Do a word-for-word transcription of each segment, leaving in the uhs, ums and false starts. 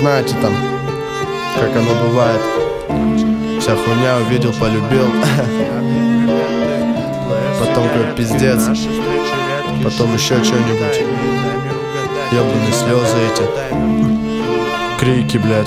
знаете там, как оно бывает. Вся хуйня увидел, полюбил. Потом какой пиздец. Потом еще что-нибудь. Ёбаные слезы эти. Крики, блядь.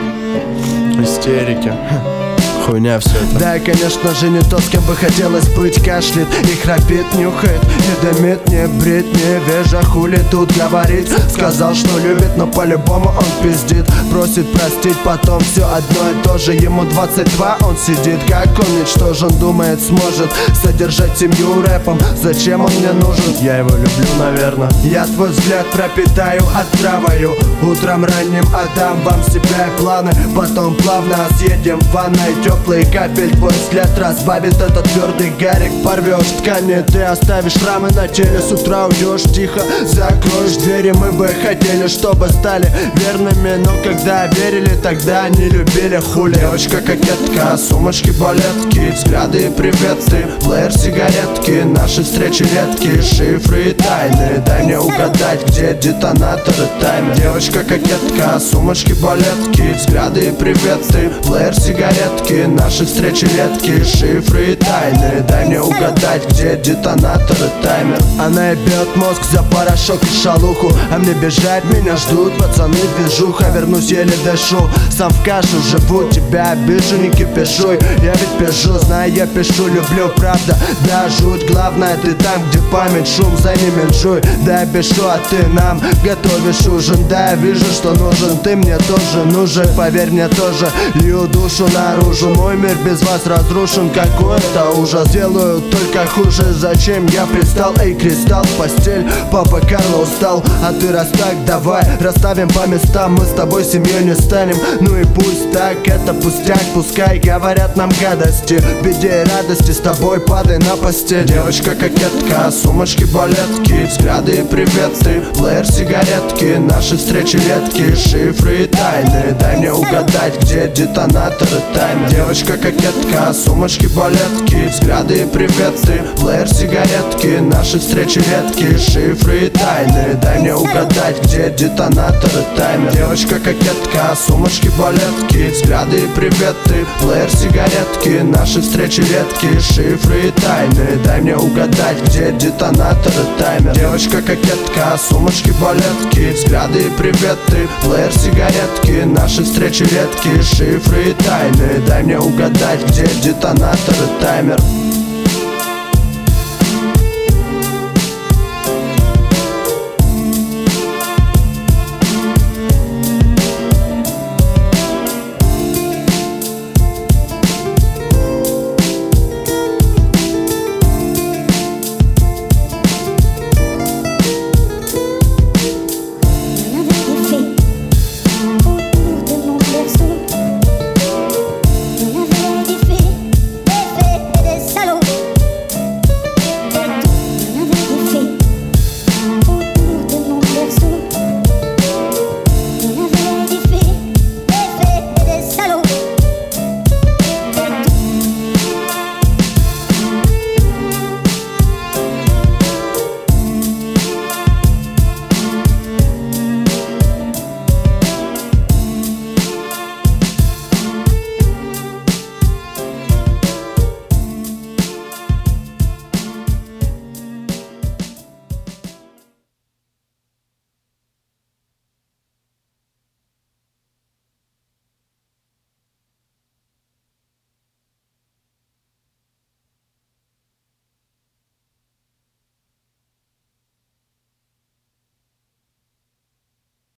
Истерики. Хуйня все это. Да, конечно же, не тот, с кем бы хотелось быть. Кашляет и храпит, нюхает, не дымит, не брит, не вежа, хули тут говорит. Сказал, что любит, но по-любому он пиздит. Просит простить, потом все одно и то же. Ему двадцать два, он сидит, как он ничтожен. Думает, сможет содержать семью рэпом. Зачем он мне нужен? Я его люблю, наверное. Я твой взгляд пропитаю отравою. Утром ранним отдам вам себя и планы. Потом плавно съедем в ванной. Теплый капель, твой взгляд разбавит этот твердый гарик. Порвешь ткани, ты оставишь рамы на теле. С утра уйдешь тихо, закроешь двери. Мы бы хотели, чтобы стали верными, но когда верили, тогда не любили. Хули, девочка кокетка, сумочки, балетки, взгляды и приветы, плеер, сигаретки, наши встречи редкие, шифры и тайны. Дай мне угадать, где детонатор и таймер. Девочка кокетка, сумочки, балетки, взгляды и приветы, плеер, сигаретки, наши встречи редкие, шифры и тайны. Дай мне угадать, где детонатор и таймер. Она ебет мозг за порошок и шалуху, а мне бежать, меня ждут пацаны, движуха. Вернусь, еле дышу, сам в кашу живу. Тебя обижу, не кипишуй, я ведь пишу, знаю, я пишу, люблю, правда, да, жуть. Главное, ты там, где память, шум, за ними менжуй. Да, я пишу, а ты нам готовишь ужин. Да, я вижу, что нужен, ты мне тоже нужен. Поверь мне тоже, лью душу наружу. Мой мир без вас разрушен, какой это ужас. Делаю только хуже, зачем я пристал? Эй, кристалл, в постель, папа Карло устал. А ты раз так, давай расставим по местам. Мы с тобой семьей не станем, ну и пусть так. Это пустяк, пускай говорят нам гадости. В беде и радости с тобой падай на постель. Девочка кокетка, сумочки, балетки, взгляды и приветы, плеер, сигаретки, наши встречи редкие, шифры и тайны. Дай мне угадать, где детонатор и таймер. Девочка кокетка, сумочки, балетки, взгляды и приветы, плеер, сигаретки, наши встречи редкие, шифры и тайны. Дай мне угадать, где детонатор и таймер. Девочка кокетка, сумочки, балетки, взгляды и приветы, плеер, сигаретки, наши встречи редкие, шифры и тайны. Дай мне угадать, где детонатор и таймер. Девочка кокетка, сумочки, балетки, взгляды и приветы, плеер, сигаретки, наши встречи редкие, шифры и тайны. Дай мне угадать, где детонатор и таймер.